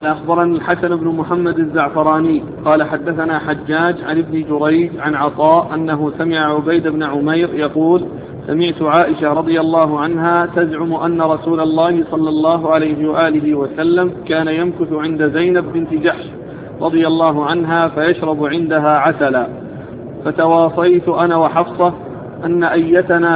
أخبرنا الحسن بن محمد الزعفراني قال حدثنا حجاج عن ابن جريج عن عطاء أنه سمع عبيد بن عمير يقول سمعت عائشة رضي الله عنها تزعم أن رسول الله صلى الله عليه وآله وسلم كان يمكث عند زينب بنت جحش رضي الله عنها فيشرب عندها عسلا، فتواصيت أنا وحفصة أن أيتنا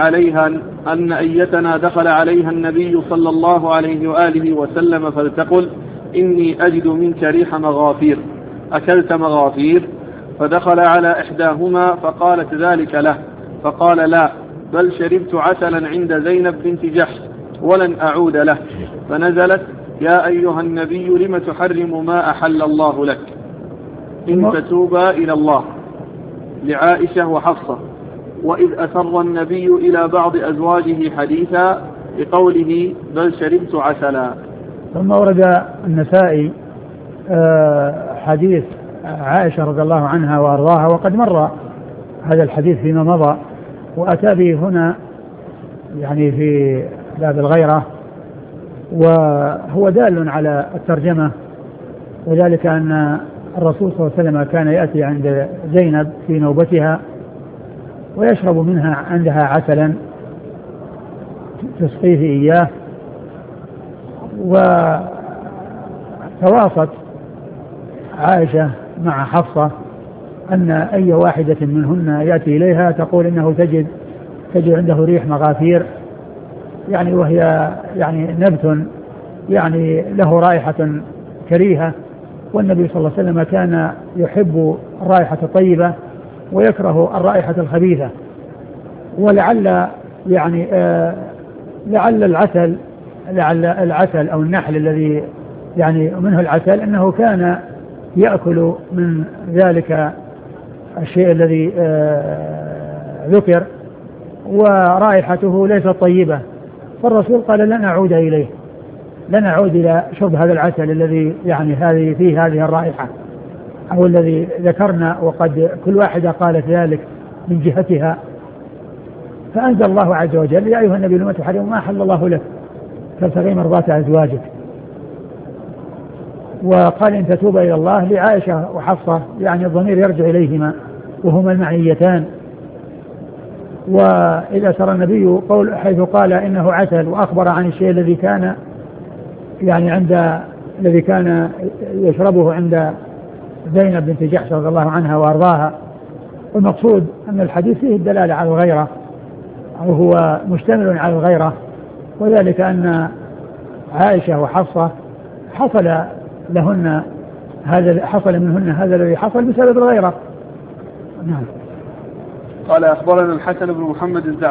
دخل عليها النبي صلى الله عليه وآله وسلم فلتقل إني أجد منك ريح مغافير، أكلت مغافير؟ فدخل على إحداهما فقالت ذلك له، فقال لا، بل شربت عسلا عند زينب بنت جحش ولن أعود له. فنزلت يا أيها النبي لم تحرم ما أحل الله لك إن تتوبا إلى الله، لعائشة وحفصة. وإذ أسر النبي إلى بعض أزواجه حديثا بقوله بل شربت عسلا. ثم ورد النسائي حديث عائشة رضي الله عنها وأرضاها، وقد مر هذا الحديث فيما مضى، وأتى به هنا يعني في باب الغيرة، وهو دال على الترجمة، وذلك أن الرسول صلى الله عليه وسلم كان يأتي عند زينب في نوبتها ويشرب منها عندها عسلا تسقيه إياه، وتواصت عائشة مع حفصة أن أي واحدة منهن يأتي إليها تقول إنه تجد عنده ريح مغافير، يعني وهي يعني نبت يعني له رائحة كريهة، والنبي صلى الله عليه وسلم كان يحب الرائحة الطيبة ويكره الرائحة الخبيثة. ولعل يعني لعل العسل أو النحل الذي يعني منه العسل أنه كان يأكل من ذلك الشيء الذي ذكر ورائحته ليست طيبة، فالرسول قال لن أعود إلى شرب هذا العسل الذي يعني هذه فيه هذه الرائحة أو الذي ذكرنا، وقد كل واحدة قالت ذلك من جهتها. فأنزل الله عز وجل يا أيها النبي لم تحرم ما أحل الله لك تبتغي مرضات أزواجك، وقال إن تتوب إلى الله لعائشة وحفصة، يعني الضمير يرجع إليهما وهما المعنيتان. وإذا سر النبي حيث قال إنه عسل وأخبر عن الشيء الذي كان يعني الذي كان يشربه عند زينب بنت جحش رضي الله عنها وأرضاها. والمقصود أن الحديث فيه الدلالة على الغيرة، أو هو مشتمل على الغيرة، وذلك أن عائشة وحفصة حصل منهن هذا الذي حصل بسبب الغيرة. نعم. قال أخبرنا الحسن بن محمد